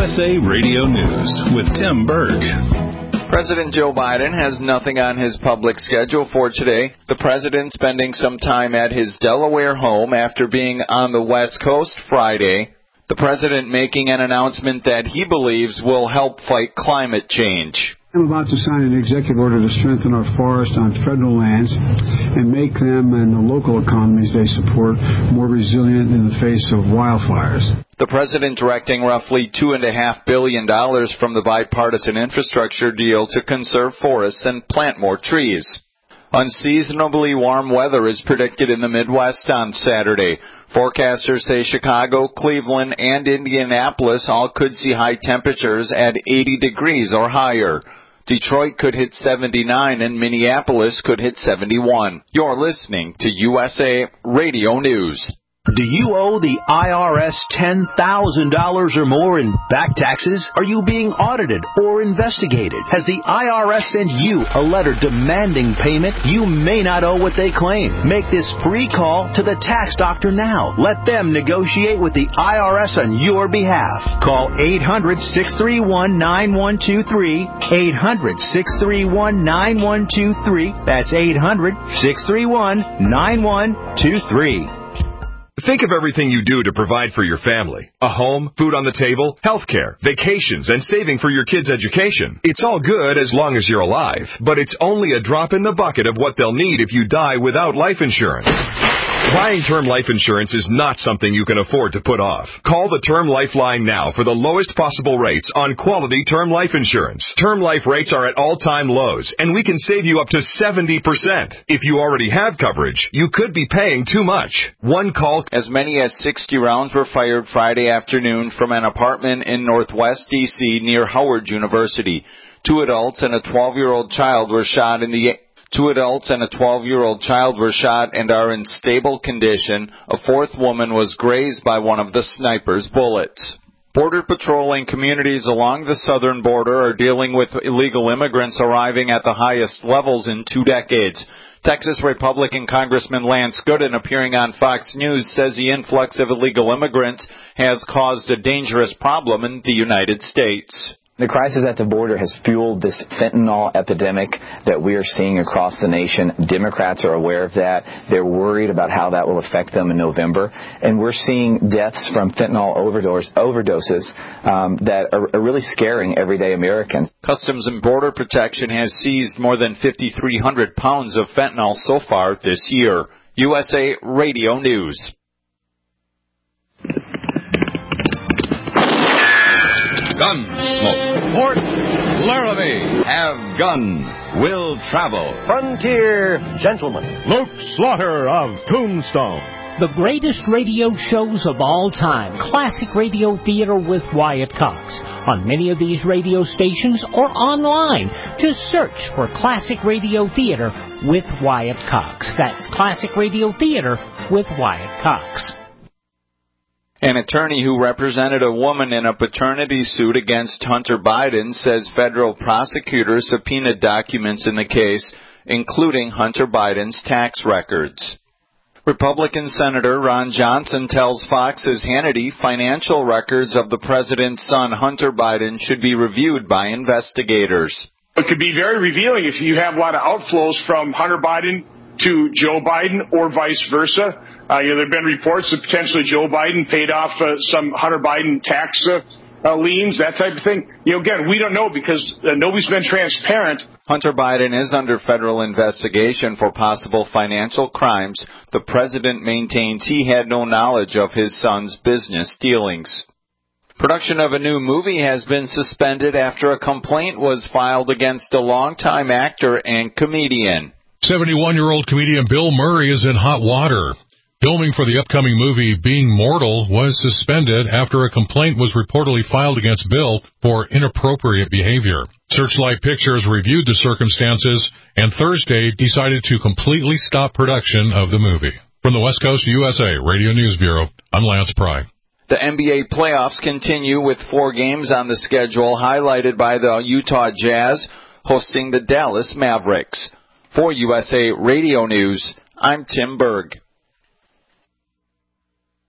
USA Radio News with Tim Berg. President Joe Biden has nothing on his public schedule for today. The president spending some time at his Delaware home after being on the West Coast Friday. The president making an announcement that he believes will help fight climate change. I'm about to sign an executive order to strengthen our forests on federal lands and make them and the local economies they support more resilient in the face of wildfires. The president directing roughly $2.5 billion from the bipartisan infrastructure deal to conserve forests and plant more trees. Unseasonably warm weather is predicted in the Midwest on Saturday. Forecasters say Chicago, Cleveland, and Indianapolis all could see high temperatures at 80 degrees or higher. Detroit could hit 79 and Minneapolis could hit 71. You're listening to USA Radio News. Do you owe the IRS $10,000 or more in back taxes? Are you being audited or investigated? Has the IRS sent you a letter demanding payment? You may not owe what they claim. Make this free call to the tax doctor now. Let them negotiate with the IRS on your behalf. Call 800-631-9123. 800-631-9123. That's 800-631-9123. Think of everything you do to provide for your family. A home, food on the table, healthcare, vacations, and saving for your kids' education. It's all good as long as you're alive, but it's only a drop in the bucket of what they'll need if you die without life insurance. Buying term life insurance is not something you can afford to put off. Call the Term Lifeline now for the lowest possible rates on quality term life insurance. Term life rates are at all-time lows, and we can save you up to 70%. If you already have coverage, you could be paying too much. One call. As many as 60 rounds were fired Friday afternoon from an apartment in Northwest D.C. near Howard University. Two adults and a 12-year-old child were shot and are in stable condition. A fourth woman was grazed by one of the sniper's bullets. Border patrolling communities along the southern border are dealing with illegal immigrants arriving at the highest levels in 2 decades. Texas Republican Congressman Lance Gooden, appearing on Fox News, says the influx of illegal immigrants has caused a dangerous problem in the United States. The crisis at the border has fueled this fentanyl epidemic that we are seeing across the nation. Democrats are aware of that. They're worried about how that will affect them in November. And we're seeing deaths from fentanyl overdoses that are really scaring everyday Americans. Customs and Border Protection has seized more than 5,300 pounds of fentanyl so far this year. USA Radio News. Gunsmoke. Port Laramie. Have gun. Will travel. Frontier Gentleman. Luke Slaughter of Tombstone. The greatest radio shows of all time. Classic Radio Theater with Wyatt Cox. On many of these radio stations or online. Just search for Classic Radio Theater with Wyatt Cox. That's Classic Radio Theater with Wyatt Cox. An attorney who represented a woman in a paternity suit against Hunter Biden says federal prosecutors subpoenaed documents in the case, including Hunter Biden's tax records. Republican Senator Ron Johnson tells Fox's Hannity financial records of the president's son Hunter Biden should be reviewed by investigators. It could be very revealing if you have a lot of outflows from Hunter Biden to Joe Biden or vice versa. There have been reports that potentially Joe Biden paid off some Hunter Biden tax liens, that type of thing. Again, we don't know because nobody's been transparent. Hunter Biden is under federal investigation for possible financial crimes. The president maintains he had no knowledge of his son's business dealings. Production of a new movie has been suspended after a complaint was filed against a longtime actor and comedian. 71-year-old comedian Bill Murray is in hot water. Filming for the upcoming movie Being Mortal was suspended after a complaint was reportedly filed against Bill for inappropriate behavior. Searchlight Pictures reviewed the circumstances and Thursday decided to completely stop production of the movie. From the West Coast USA Radio News Bureau, I'm Lance Pry. The NBA playoffs continue with 4 games on the schedule, highlighted by the Utah Jazz hosting the Dallas Mavericks. For USA Radio News, I'm Tim Berg.